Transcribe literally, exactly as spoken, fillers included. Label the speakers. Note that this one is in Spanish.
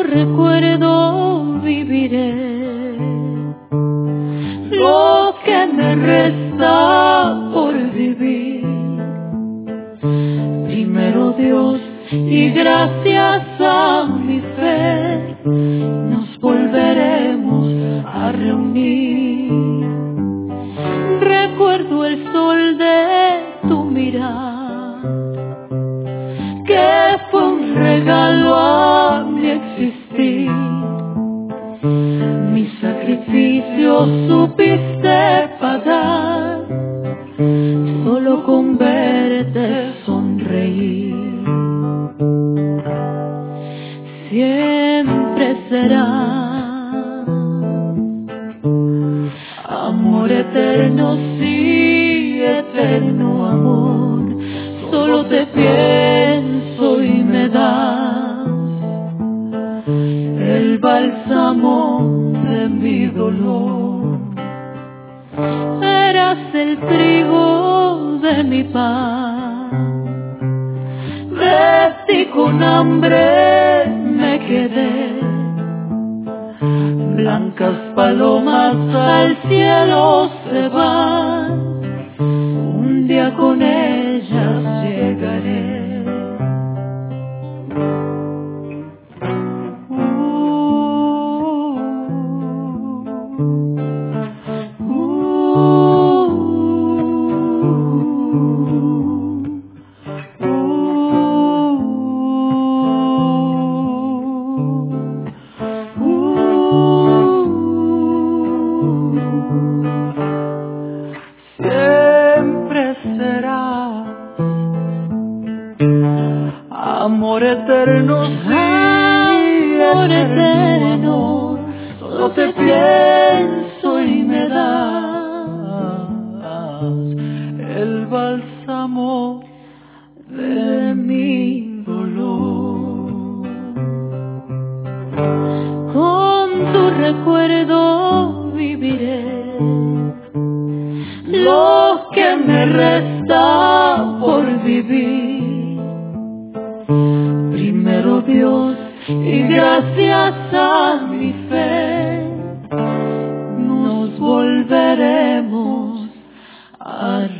Speaker 1: recuerdo viviré. Lo que me resta por vivir. Primero Dios y gracias a mi fe nos volveremos a reunir. Recuerdo el sol de tu mirar, que fue un regalo a mi existir. Mi sacrificio supiste pagar, solo con verte sonreír. Siempre será amor eterno, sí, eterno amor. Solo te pienso y me das el bálsamo de mi dolor. Eras el trigo de mi paz, de ti con hambre me quedé. Blancas palomas al cielo se van, un día con ellas llegaré. Amor eterno, sí, amor eterno, solo te pienso y me das el bálsamo de mi dolor. Con tu recuerdo viviré, lo que me resta por vivir. Primero Dios y gracias a mi fe nos volveremos a